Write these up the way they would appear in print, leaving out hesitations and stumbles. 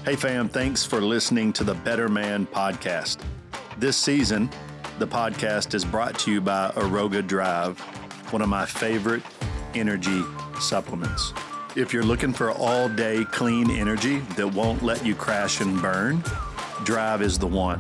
Hey fam, thanks for listening to the Better Man podcast. This season, the podcast is brought to you by Aroga Drive, one of my favorite energy supplements. If you're looking for all-day clean energy that won't let you crash and burn, Drive is the one.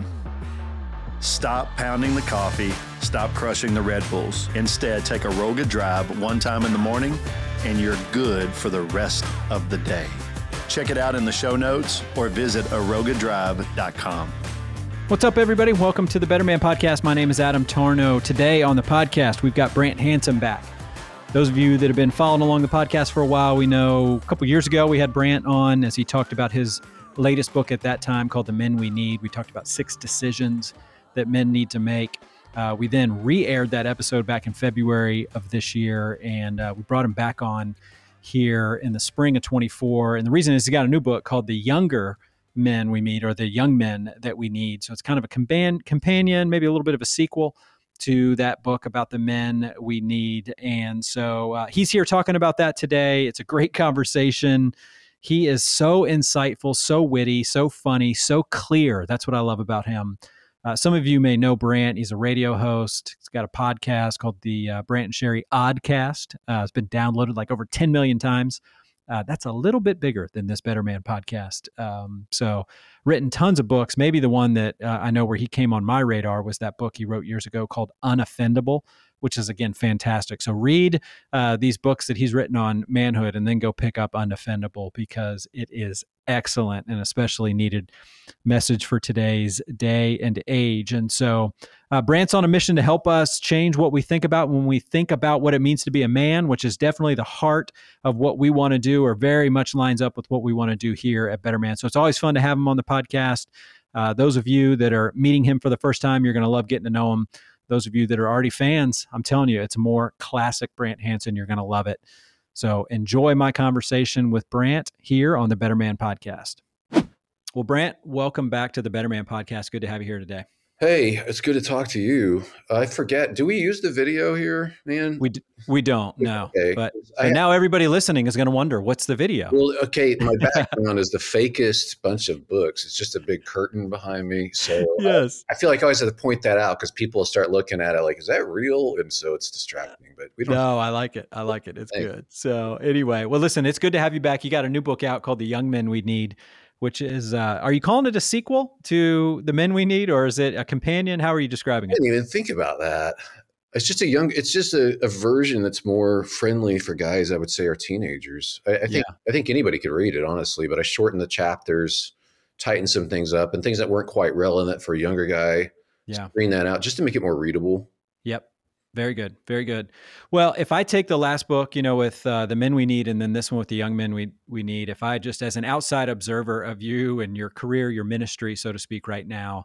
Stop pounding the coffee, stop crushing the Red Bulls. Instead, take Aroga Drive one time in the morning and you're good for the rest of the day. Check it out in the show notes or visit arogadrive.com. What's up, everybody? Welcome to the Better Man Podcast. My name is Adam Tarnow. Today on the podcast, we've got Brant Hansen back. Those of you that have been following along the podcast for a while, we know a couple years ago we had Brant on as he talked about his latest book at that time called The Men We Need. We talked about 6 decisions that men need to make. We then re-aired that episode back in February of this year, and we brought him back on here in the spring of 24. And the reason is he got a new book called The Younger Men We Meet, or The Young Men That We Need. So it's kind of a companion, maybe a little bit of a sequel to that book about the men we need. And so he's here talking about that today. It's a great conversation. He is so insightful, so witty, so funny, so clear. That's what I love about him. Some of you may know Brant. He's a radio host. He's got a podcast called the Brant and Sherry Oddcast. It's been downloaded like over 10 million times. That's a little bit bigger than this Better Man podcast. So written tons of books. Maybe the one that I know where he came on my radar was that book he wrote years ago called Unoffendable, which is, again, fantastic. So read these books that he's written on manhood and then go pick up Unoffendable because it is excellent and especially needed message for today's day and age. And so Brant's on a mission to help us change what we think about when we think about what it means to be a man, which is definitely the heart of what we want to do, or very much lines up with what we want to do here at Better Man. So it's always fun to have him on the podcast. Those of you that are meeting him for the first time, you're going to love getting to know him. Those of you that are already fans, I'm telling you, it's more classic Brant Hansen. You're going to love it. So enjoy my conversation with Brant here on the Better Man Podcast. Well, Brant, welcome back to the Better Man Podcast. Good to have you here today. Hey, it's good to talk to you. I forget, do we use the video here, man? We don't, no. Okay. But now everybody listening is going to wonder, what's the video? Well, okay, my background is the fakest bunch of books. It's just a big curtain behind me. So yes. I feel like I always have to point that out because people start looking at it like, is that real? And so it's distracting. But we don't. No, I like it. It's good. So anyway, well, listen, it's good to have you back. You got a new book out called The Young Men We Need, which is, are you calling it a sequel to The Men We Need, or is it a companion? How are you describing it? I didn't even think about that. It's just a version that's more friendly for guys, I would say, or teenagers. I think anybody could read it, honestly, but I shortened the chapters, tightened some things up, and things that weren't quite relevant for a younger guy. Yeah. Bring that out just to make it more readable. Yep. Very good. Very good. Well, if I take the last book, with The Men We Need, and then this one with The Young Men We Need, if I just, as an outside observer of you and your career, your ministry, so to speak, right now,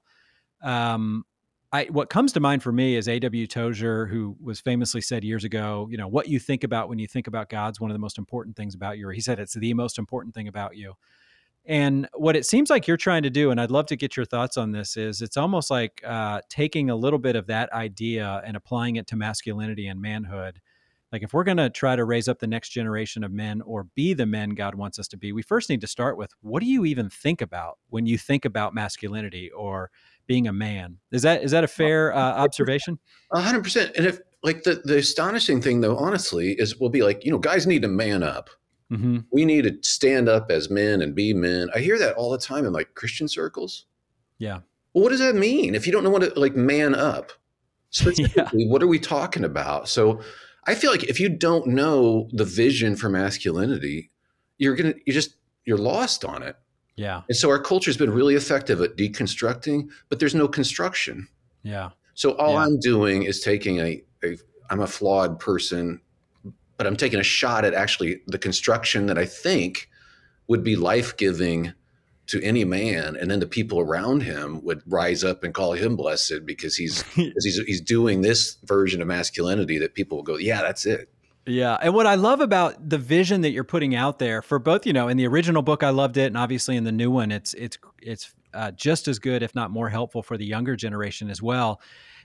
what comes to mind for me is A.W. Tozer, who was famously said years ago, what you think about when you think about God's one of the most important things about you. Or he said it's the most important thing about you. And what it seems like you're trying to do, and I'd love to get your thoughts on this, is it's almost like taking a little bit of that idea and applying it to masculinity and manhood. Like if we're going to try to raise up the next generation of men or be the men God wants us to be, we first need to start with, what do you even think about when you think about masculinity or being a man? Is that a fair observation? 100%. And if like the astonishing thing though, honestly, will be like, guys need to man up. Mm-hmm. We need to stand up as men and be men. I hear that all the time in like Christian circles. Yeah. Well, what does that mean? If you don't know what to like man up, specifically, What are we talking about? So I feel like if you don't know the vision for masculinity, you're lost on it. Yeah. And so our culture has been really effective at deconstructing, but there's no construction. Yeah. So all I'm doing is taking I'm a flawed person, but I'm taking a shot at actually the construction that I think would be life-giving to any man. And then the people around him would rise up and call him blessed because he's doing this version of masculinity that people will go, yeah, that's it. Yeah. And what I love about the vision that you're putting out there for both, in the original book, I loved it. And obviously in the new one, it's just as good, if not more helpful for the younger generation as well.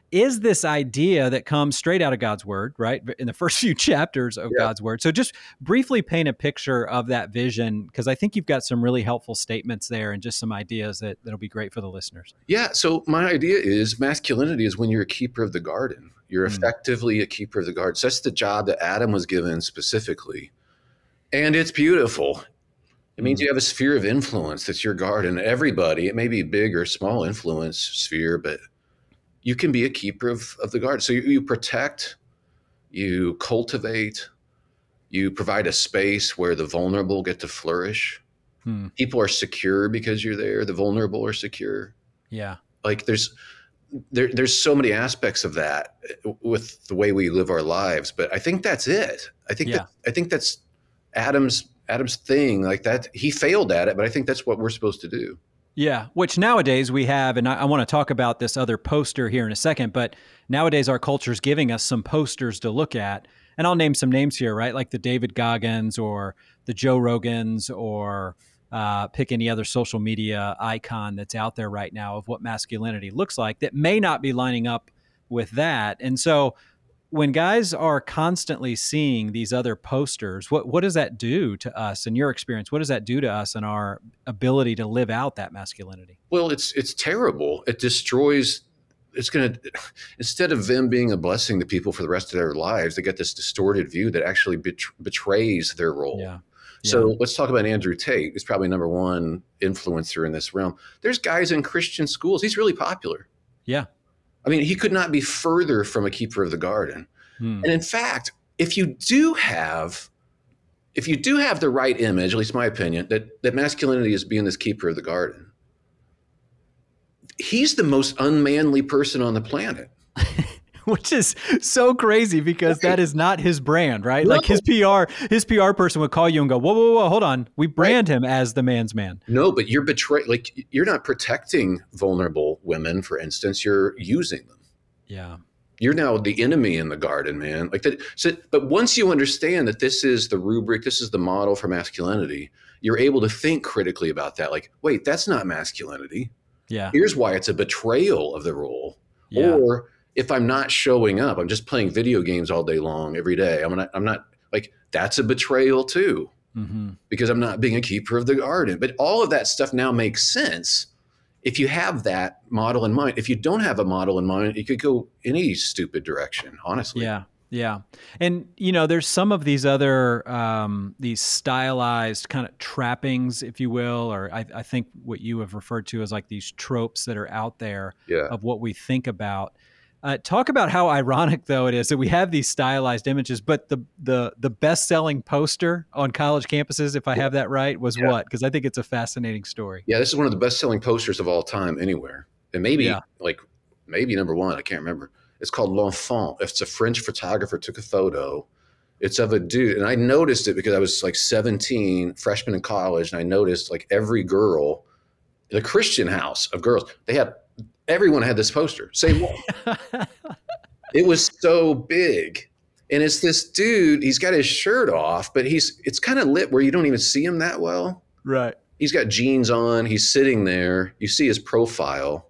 is this idea that comes straight out of God's word, right? In the first few chapters of God's word. So just briefly paint a picture of that vision, because I think you've got some really helpful statements there and just some ideas that'll be great for the listeners. Yeah. So my idea is masculinity is when you're a keeper of the garden. You're effectively a keeper of the garden. So that's the job that Adam was given specifically. And it's beautiful. It means you have a sphere of influence that's your garden. Everybody, it may be big or small influence sphere, but you can be a keeper of the garden. So you protect, you cultivate, you provide a space where the vulnerable get to flourish. People are secure because you're there. The vulnerable are secure. Yeah. Like there's so many aspects of that with the way we live our lives, but I think that's it. I think that's Adam's thing, like that. He failed at it, but I think that's what we're supposed to do. Yeah, which nowadays we have, and I want to talk about this other poster here in a second, but nowadays our culture is giving us some posters to look at, and I'll name some names here, right? Like the David Goggins or the Joe Rogans, or pick any other social media icon that's out there right now of what masculinity looks like that may not be lining up with that. And so when guys are constantly seeing these other posters, what does that do to us in your experience? What does that do to us and our ability to live out that masculinity? Well, it's terrible. It destroys. It's going to, instead of them being a blessing to people for the rest of their lives, they get this distorted view that actually betrays their role. Yeah. So let's talk about Andrew Tate. He's probably number one influencer in this realm. There's guys in Christian schools. He's really popular. Yeah. I mean, he could not be further from a keeper of the garden. And in fact, if you do have the right image, at least my opinion, that masculinity is being this keeper of the garden, he's the most unmanly person on the planet. Which is so crazy because that is not his brand, right? No. Like his PR person would call you and go, whoa, hold on. We brand him as the man's man. No, but you're you're not protecting vulnerable women, for instance, you're using them. Yeah. You're now the enemy in the garden, man. Like that. So, but once you understand that this is the rubric, this is the model for masculinity, you're able to think critically about that. Like, wait, that's not masculinity. Yeah. Here's why it's a betrayal of the role. Yeah. Or if I'm not showing up, I'm just playing video games all day long, every day. I'm not like, that's a betrayal too, because I'm not being a keeper of the garden. But all of that stuff now makes sense if you have that model in mind. If you don't have a model in mind, you could go any stupid direction, honestly. Yeah. Yeah. And, there's some of these other, these stylized kind of trappings, if you will, or I think what you have referred to as like these tropes that are out there of what we think about. Talk about how ironic, though, it is that we have these stylized images, but the best-selling poster on college campuses, if I have that right, was what? Because I think it's a fascinating story. Yeah, this is one of the best-selling posters of all time anywhere. And maybe number one, I can't remember. It's called L'Enfant. It's a French photographer took a photo. It's of a dude. And I noticed it because I was like 17, freshman in college, and I noticed like every girl, the Christian house of girls, everyone had this poster, same one. It was so big. And it's this dude, he's got his shirt off, but it's kind of lit where you don't even see him that well. Right. He's got jeans on, he's sitting there, you see his profile,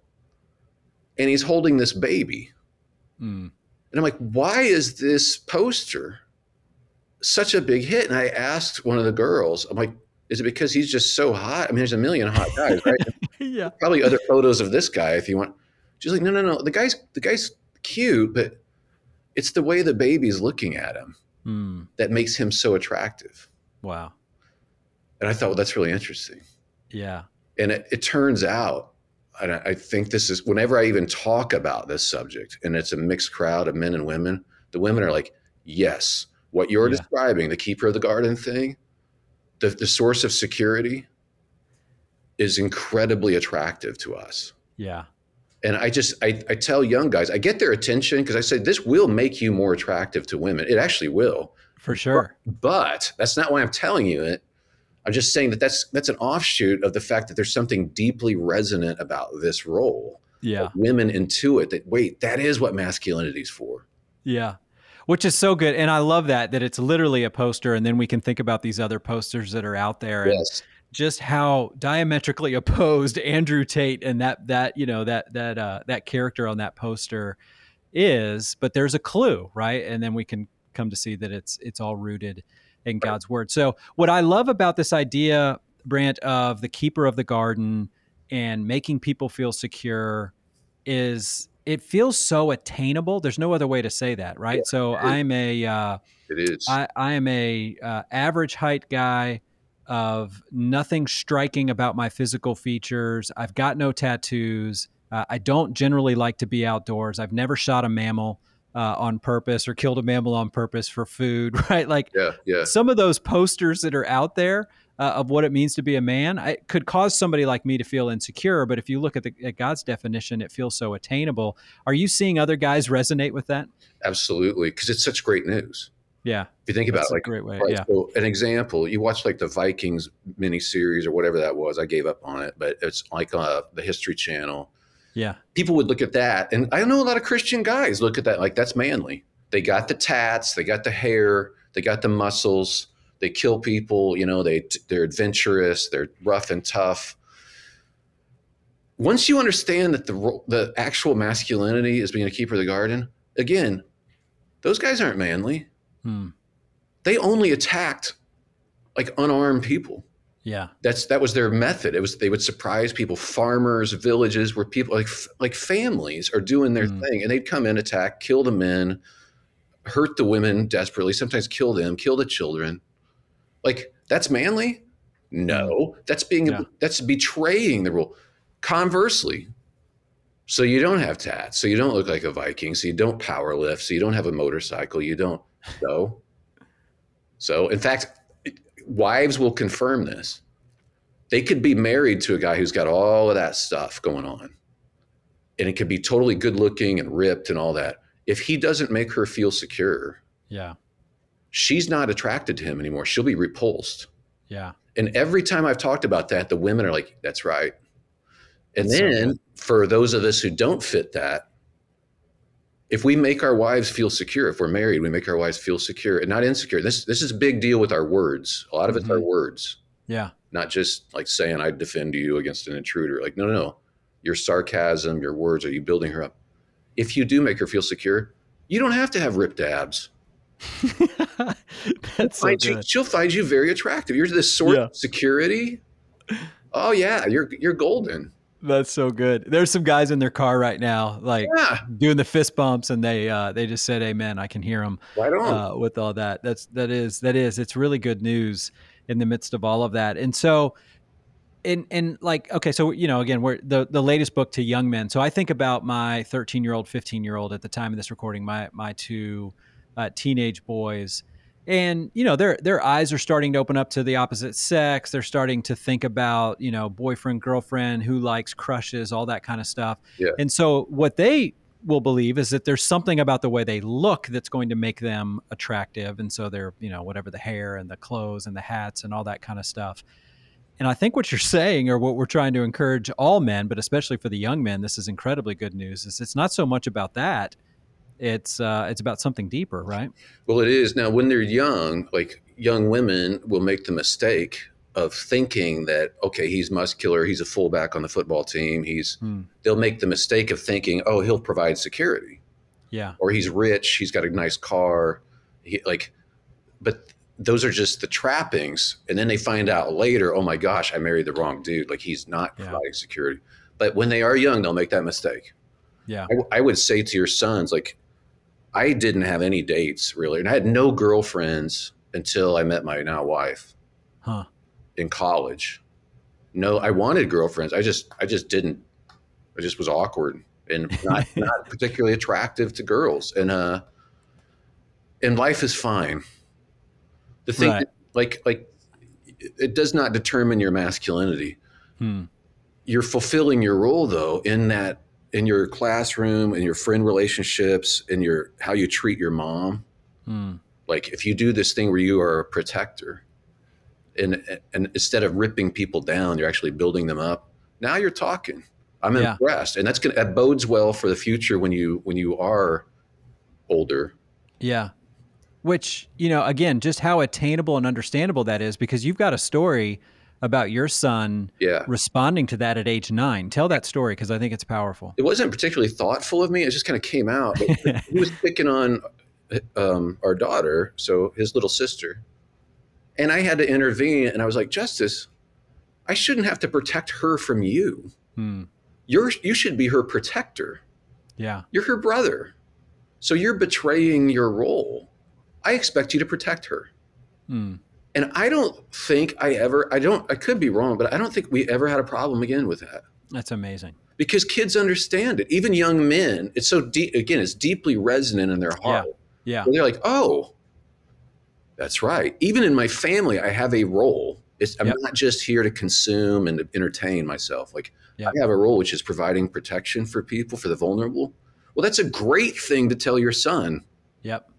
and he's holding this baby. And I'm like, why is this poster such a big hit? And I asked one of the girls, I'm like, is it because he's just so hot? I mean, there's a million hot guys, right? Yeah. Probably other photos of this guy if you want. She's like, no. The guy's cute, but it's the way the baby's looking at him that makes him so attractive. Wow. And I thought, well, that's really interesting. Yeah. And it turns out, and I think this is, whenever I even talk about this subject, and it's a mixed crowd of men and women, the women are like, yes, what you're describing, the keeper of the garden thing, the source of security is incredibly attractive to us. Yeah. And I tell young guys, I get their attention because I say, this will make you more attractive to women. It actually will. For sure. But that's not why I'm telling you it. I'm just saying that's an offshoot of the fact that there's something deeply resonant about this role. Yeah. Women intuit that, wait, that is what masculinity is for. Yeah. Which is so good. And I love that it's literally a poster. And then we can think about these other posters that are out there. Yes. And just how diametrically opposed Andrew Tate and that character on that poster is, but there's a clue, right? And then we can come to see that it's all rooted in God's word. So what I love about this idea, Brant, of the keeper of the garden and making people feel secure is it feels so attainable. There's no other way to say that, right? Yeah, So I'm it is. I am a average height guy of nothing striking about my physical features. I've got no tattoos. I don't generally like to be outdoors. I've never shot a mammal on purpose or killed a mammal on purpose for food, right? Like Yeah. some of those posters that are out there of what it means to be a man, it could cause somebody like me to feel insecure. But if you look at God's definition, it feels so attainable. Are you seeing other guys resonate with that? Absolutely, because it's such great news. Yeah. If you think about That's it, a like, great way. right, Yeah. so an example, you watch like the Vikings miniseries or whatever that was. I gave up on it, but it's like the History Channel. Yeah. People would look at that, and I know a lot of Christian guys look at that like that's manly. They got the tats, they got the hair, they got the muscles, they kill people. They're adventurous, they're rough and tough. Once you understand that the actual masculinity is being a keeper of the garden, again, those guys aren't manly. They only attacked like unarmed people. Yeah. That was their method. They would surprise people, farmers, villages where people like families are doing their thing, and they'd come in, attack, kill the men, hurt the women desperately, sometimes kill them, kill the children. Like that's manly? No, that's betraying the rule. Conversely, so you don't have tats, so you don't look like a Viking, so you don't power lift, so you don't have a motorcycle, you don't. So in fact, wives will confirm this. They could be married to a guy who's got all of that stuff going on, and it could be totally good looking and ripped and all that. If he doesn't make her feel secure, she's not attracted to him anymore. She'll be repulsed. Yeah. And every time I've talked about that, the women are like, that's right. And then for those of us who don't fit that, if we make our wives feel secure, if we're married, we make our wives feel secure and not insecure. This is a big deal with our words. A lot of it's our words. Yeah. Not just like saying, I defend you against an intruder. Like, no. Your sarcasm, your words, are you building her up? If you do make her feel secure, you don't have to have ripped abs. That's so good. She'll find you very attractive. You're this sort of security. Oh yeah, you're golden. That's so good. There's some guys in their car right now, like doing the fist bumps, and they just said amen. I can hear them right on. With all that. That is. It's really good news in the midst of all of that. And so, and like, okay, so again, we're the latest book to young men. So I think about my 13-year-old, 15-year-old at the time of this recording, my two teenage boys. And, their eyes are starting to open up to the opposite sex. They're starting to think about, boyfriend, girlfriend, who likes, crushes, all that kind of stuff. Yeah. And so what they will believe is that there's something about the way they look that's going to make them attractive. And so they're, whatever, the hair and the clothes and the hats and all that kind of stuff. And I think what you're saying, or what we're trying to encourage all men, but especially for the young men, this is incredibly good news, is it's not so much about that. It's about something deeper, right? Well, it is. Now, when they're young, like young women will make the mistake of thinking that, okay, he's muscular, he's a fullback on the football team. They'll make the mistake of thinking, oh, he'll provide security. Yeah. Or he's rich, he's got a nice car. But those are just the trappings. And then they find out later, oh my gosh, I married the wrong dude. Like he's not providing security. But when they are young, they'll make that mistake. Yeah. I would say to your sons, like, I didn't have any dates really. And I had no girlfriends until I met my now wife in college. No, I wanted girlfriends. I just didn't. I just was awkward and not particularly attractive to girls. And life is fine. The thing, like it does not determine your masculinity. You're fulfilling your role though in your classroom, in your friend relationships, in how you treat your mom. Like if you do this thing where you are a protector and instead of ripping people down, you're actually building them up. Now you're talking. I'm impressed. And that bodes well for the future when you are older. Yeah. Which, again, just how attainable and understandable that is, because you've got a story about your son Yeah. responding to that at age 9. Tell that story because I think it's powerful. It wasn't particularly thoughtful of me. It just kind of came out. But he was picking on our daughter, so his little sister. And I had to intervene. And I was like, Justice, I shouldn't have to protect her from you. You should be her protector. Yeah. You're her brother. So you're betraying your role. I expect you to protect her. And I don't think I could be wrong, but I don't think we ever had a problem again with that. That's amazing. Because kids understand it. Even young men, it's so deep, again, it's deeply resonant in their heart. Yeah. Where they're like, oh, that's right. Even in my family, I have a role. I'm not just here to consume and to entertain myself. Like I have a role, which is providing protection for people, for the vulnerable. Well, that's a great thing to tell your son. Yep.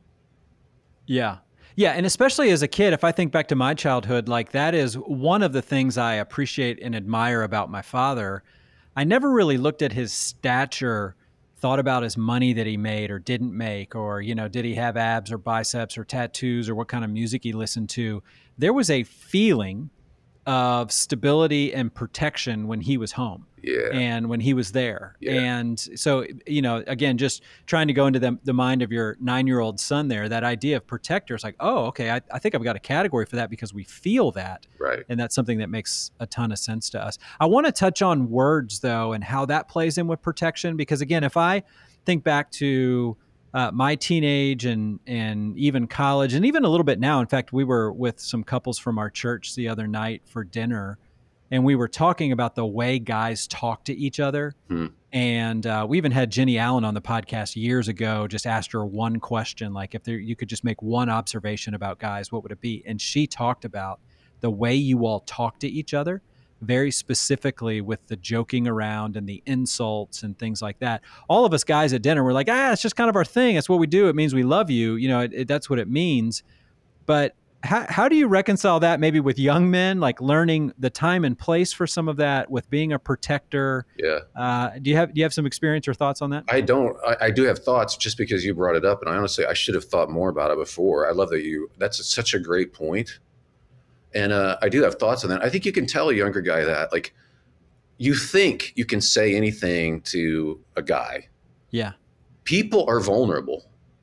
Yeah. Yeah. And especially as a kid, if I think back to my childhood, like that is one of the things I appreciate and admire about my father. I never really looked at his stature, thought about his money that he made or didn't make, or, did he have abs or biceps or tattoos or what kind of music he listened to. There was a feeling of stability and protection when he was home. And when he was there. And so, again, just trying to go into the mind of your 9-year-old son there, that idea of protector is like, oh, okay, I think I've got a category for that because we feel that. Right. And that's something that makes a ton of sense to us. I want to touch on words, though, and how that plays in with protection. Because, again, if I think back to my teenage and even college and even a little bit now, in fact, we were with some couples from our church the other night for dinner. And we were talking about the way guys talk to each other. And we even had Jenny Allen on the podcast years ago, just asked her one question, like if you could just make one observation about guys, what would it be? And she talked about the way you all talk to each other, very specifically with the joking around and the insults and things like that. All of us guys at dinner were like, it's just kind of our thing. It's what we do. It means we love you. That's what it means. But how do you reconcile that maybe with young men, like learning the time and place for some of that with being a protector? Yeah. Do you have some experience or thoughts on that? I don't. I do have thoughts just because you brought it up. And I should have thought more about it before. I love that that's such a great point. And I do have thoughts on that. I think you can tell a younger guy that, like, you think you can say anything to a guy. Yeah. People are vulnerable.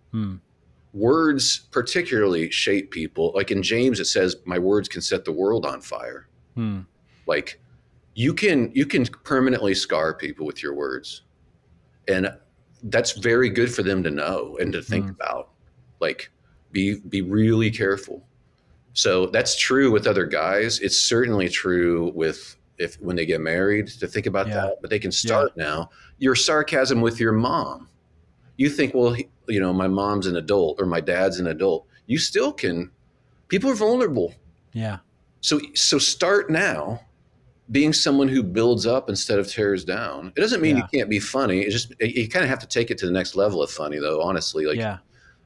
Words particularly shape people. Like in James, it says, my words can set the world on fire. Like you can permanently scar people with your words. And that's very good for them to know and to think about. Like be really careful. So that's true with other guys. It's certainly true when they get married to think about that, but they can start now. Your sarcasm with your mom. You think, well, my mom's an adult or my dad's an adult. You still can. People are vulnerable. Yeah. So start now being someone who builds up instead of tears down. It doesn't mean you can't be funny. It's just, you kind of have to take it to the next level of funny, though, honestly. Like,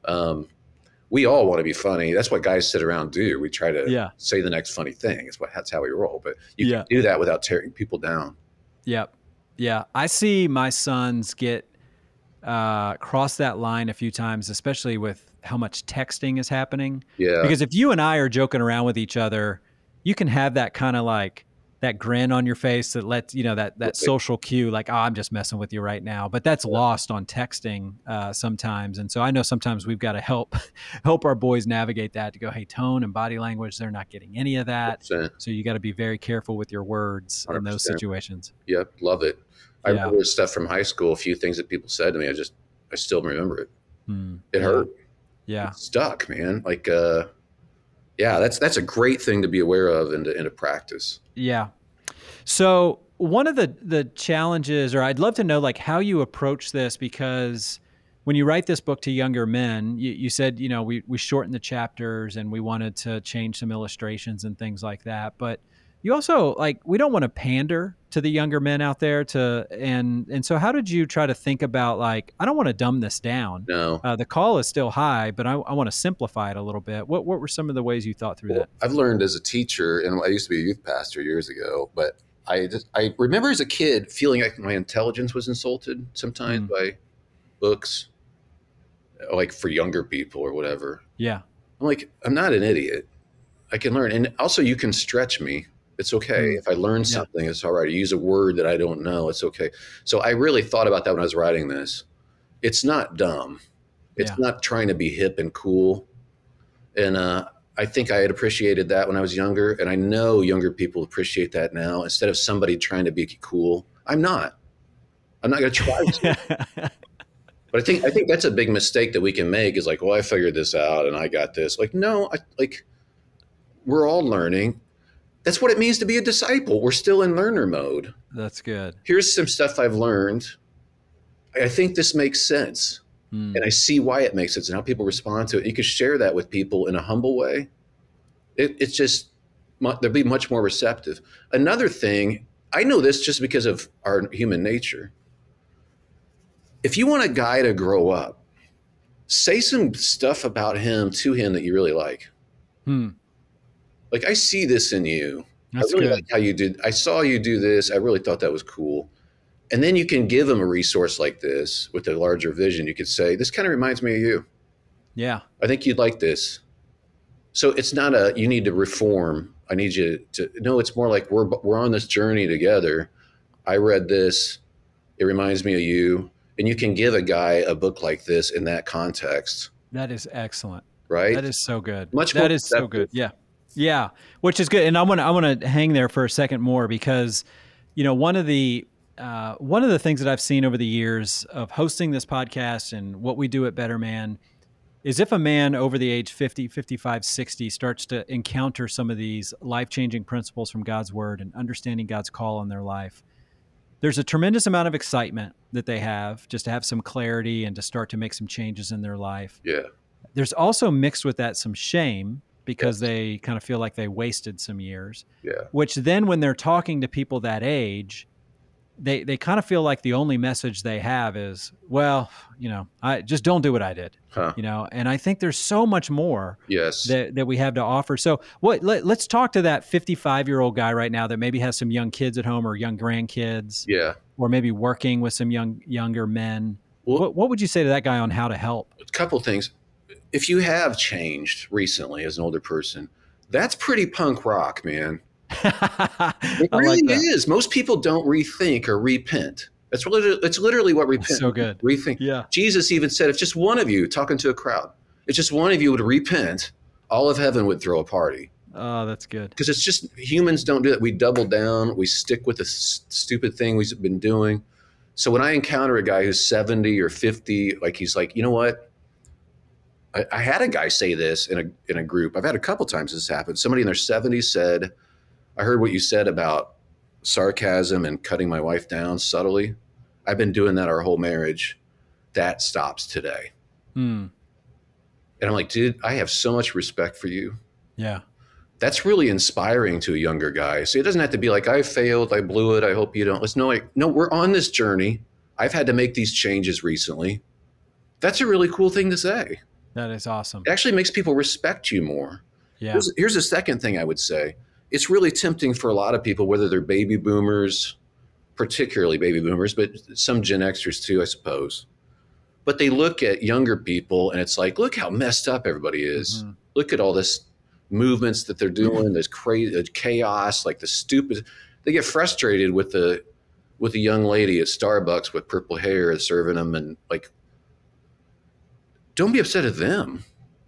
we all want to be funny. That's what guys sit around do. We try to say the next funny thing. That's how we roll. But you can do that without tearing people down. Yep. Yeah. I see my sons get cross that line a few times, especially with how much texting is happening. Yeah. Because if you and I are joking around with each other, you can have that kind of like that grin on your face that lets, that social cue, like, oh, I'm just messing with you right now. But that's lost on texting sometimes. And so I know sometimes we've got to help our boys navigate that, to go, hey, tone and body language, they're not getting any of that. 100%. So you got to be very careful with your words 100%. In those situations. Yep. Love it. I remember stuff from high school, a few things that people said to me. I still remember it. It hurt. Yeah. It stuck, man. Like, that's a great thing to be aware of and to practice. Yeah. So one of the challenges, or I'd love to know like how you approach this, because when you write this book to younger men, you said, we shortened the chapters and we wanted to change some illustrations and things like that. But you also we don't want to pander to the younger men out there and so how did you try to think about I don't want to dumb this down. No. The call is still high, but I want to simplify it a little bit. What were some of the ways you thought through that? I've learned as a teacher, and I used to be a youth pastor years ago, but I remember as a kid feeling like my intelligence was insulted sometimes by books, like for younger people or whatever. Yeah. I'm like, I'm not an idiot. I can learn. And also you can stretch me. It's okay. If I learn something, it's all right. I use a word that I don't know, it's okay. So I really thought about that when I was writing this. It's not dumb. It's not trying to be hip and cool. And I think I had appreciated that when I was younger. And I know younger people appreciate that now. Instead of somebody trying to be cool, I'm not going to try to. But I think that's a big mistake that we can make is like, well, I figured this out and I got this. Like, no, we're all learning. That's what it means to be a disciple. We're still in learner mode. That's good. Here's some stuff I've learned. I think this makes sense. And I see why it makes sense and how people respond to it. You can share that with people in a humble way. It's just, they'll be much more receptive. Another thing, I know this just because of our human nature. If you want a guy to grow up, say some stuff about him to him that you really like. Like, I see this in you. That's I really good. like how you did. I saw you do this. I really thought that was cool. And then you can give him a resource like this with a larger vision. You could say, this kind of reminds me of you. Yeah. I think you'd like this. So it's not you need to reform. I need you to, no, it's more like we're on this journey together. I read this. It reminds me of you. And you can give a guy a book like this in that context. That is excellent. Right? That is so good. Much more that is so good. Yeah. Yeah. Which is good. And I want to hang there for a second more because, one of the things that I've seen over the years of hosting this podcast and what we do at Better Man is if a man over the age 50, 55, 60 starts to encounter some of these life-changing principles from God's word and understanding God's call on their life, there's a tremendous amount of excitement that they have just to have some clarity and to start to make some changes in their life. Yeah. There's also mixed with that some shame because they kind of feel like they wasted some years. Yeah. Which then when they're talking to people that age, they kind of feel like the only message they have is, well, I just don't do what I did, and I think there's so much more that we have to offer. So let's talk to that 55-year-old guy right now that maybe has some young kids at home or young grandkids, or maybe working with some younger men. Well, what would you say to that guy on how to help? A couple things. If you have changed recently as an older person, that's pretty punk rock, man. It really is. Most people don't rethink or repent. It's literally what repent. So good. Rethink. Yeah. Jesus even said, if just one of you, talking to a crowd, if just one of you would repent, all of heaven would throw a party. Oh, that's good. Because it's just humans don't do that. We double down. We stick with the stupid thing we've been doing. So when I encounter a guy who's 70 or 50, like he's like, you know what? I had a guy say this in a group. I've had a couple times this happened. Somebody in their 70s said, I heard what you said about sarcasm and cutting my wife down subtly. I've been doing that our whole marriage. That stops today. And I'm like, dude, I have so much respect for you. Yeah. That's really inspiring to a younger guy. So it doesn't have to be like, I failed, I blew it, I hope you don't. Let's know, no, we're on this journey. I've had to make these changes recently. That's a really cool thing to say. That is awesome. It actually makes people respect you more. Yeah. Here's the second thing I would say. It's really tempting for a lot of people, whether they're baby boomers, particularly baby boomers, but some Gen Xers too, I suppose. But they look at younger people and it's like, look how messed up everybody is. Mm-hmm. Look at all this movements that they're doing, this crazy chaos, like the stupid. They get frustrated with the young lady at Starbucks with purple hair serving them, and like, don't be upset at them.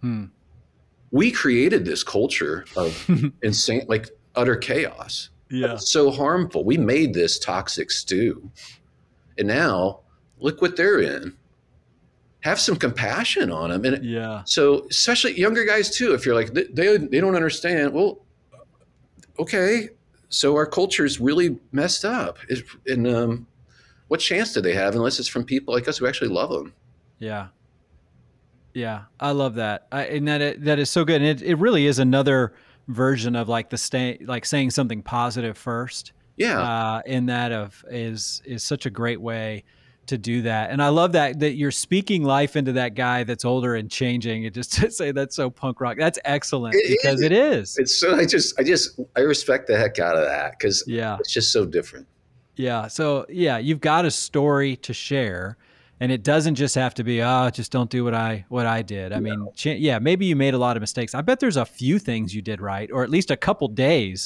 We created this culture of insane, like utter chaos. Yeah. It's so harmful. We made this toxic stew. And now look what they're in. Have some compassion on them. And so especially younger guys too, if you're like, they don't understand. Well, okay. So our culture is really messed up. And what chance do they have unless it's from people like us who actually love them? Yeah. Yeah, I love that. And that is so good. And it really is another version of like saying something positive first. Yeah. In that is such a great way to do that. And I love that you're speaking life into that guy that's older and changing. And just to say that's so punk rock. That's excellent because it is. It's so I respect the heck out of that because it's just so different. Yeah. So you've got a story to share. And it doesn't just have to be, just don't do what I did. I mean, maybe you made a lot of mistakes. I bet there's a few things you did right, or at least a couple days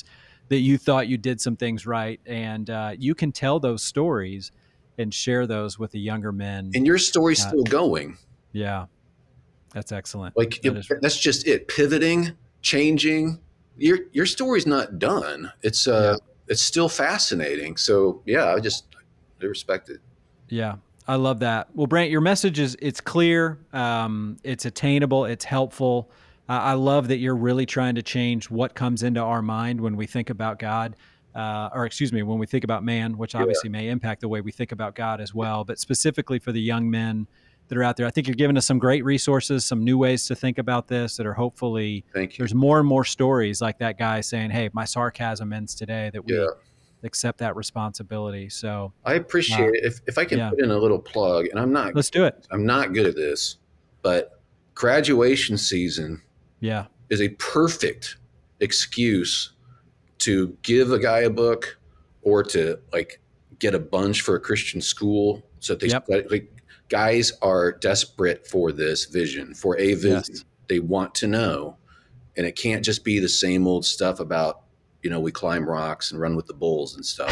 that you thought you did some things right. And you can tell those stories and share those with the younger men. And your story's still going. Yeah, that's excellent. Like that's just it. Pivoting, changing. Your story's not done. It's still fascinating. So yeah, I respect it. Yeah, I love that. Well, Brant, your message it's clear, it's attainable, it's helpful. I love that you're really trying to change what comes into our mind when we think about God, when we think about man, which obviously may impact the way we think about God as well. But specifically for the young men that are out there, I think you're giving us some great resources, some new ways to think about this that are hopefully, there's more and more stories like that guy saying, hey, my sarcasm ends today, that we accept that responsibility. So I appreciate it. If I can put in a little plug, and let's do it. I'm not good at this, but graduation season is a perfect excuse to give a guy a book or to like get a bunch for a Christian school. So that guys are desperate for this vision, for a vision. Yes. They want to know, and it can't just be the same old stuff about, we climb rocks and run with the bulls and stuff.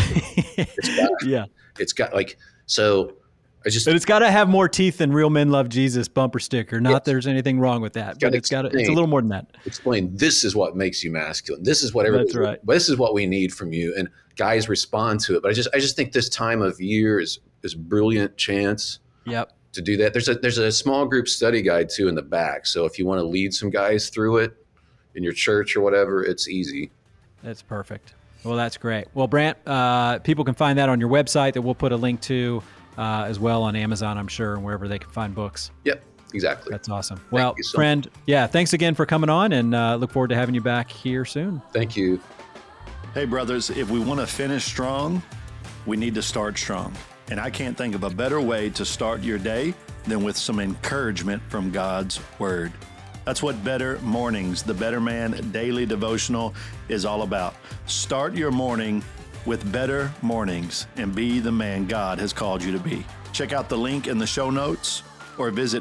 It's got like, so I just, but it's got to have more teeth than Real Men Love Jesus bumper sticker. Not there's anything wrong with that, but it's a little more than that. Explain, this is what makes you masculine. This is what That's right. This is what we need from you. And guys respond to it. But I just think this time of year is brilliant chance to do that. There's a small group study guide too in the back. So if you want to lead some guys through it in your church or whatever, it's easy. That's perfect. Well, that's great. Well, Brant, people can find that on your website that we'll put a link to as well on Amazon, I'm sure, and wherever they can find books. Yep, exactly. That's awesome. Well, friend, thanks again for coming on, and look forward to having you back here soon. Thank you. Hey, brothers, if we want to finish strong, we need to start strong. And I can't think of a better way to start your day than with some encouragement from God's Word. That's what Better Mornings, the Better Man Daily Devotional, is all about. Start your morning with Better Mornings and be the man God has called you to be. Check out the link in the show notes or visit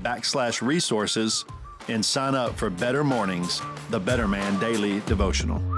betterman.com/resources and sign up for Better Mornings, the Better Man Daily Devotional.